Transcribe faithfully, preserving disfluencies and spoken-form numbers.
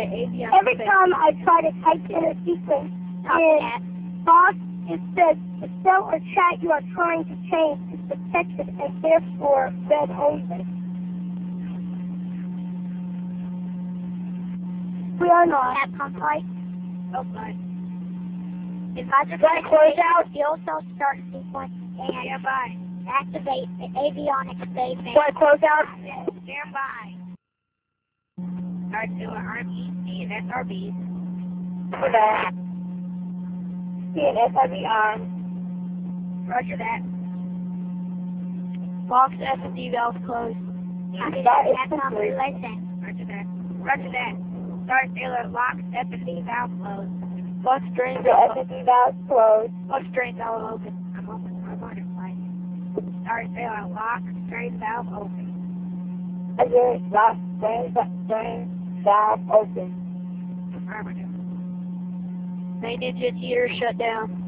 avionics. Every time I try to type in a sequence in Box, it says the cell or chat you are trying to change is protected and therefore read only. We are not. Capcom fight. Oh, God. If I just Right, close out. fuel cell start sequence and Stand by. activate the avionics phase. What, close out? Stand by. Alright, so R B C and S R B. For that. C and S R B on. Roger that. Box F and D valve closed. That is Capcom complete. listen. Roger that. Roger that. Star Sailor locks F and D valve closed. Box drain The F and D valve closed. Box drain valve open. I'm open. I'm on it, flight. Star Sailor locks drain valve open. Roger, lock drain, drain valve open. Affirmative. Main engine heater shut down.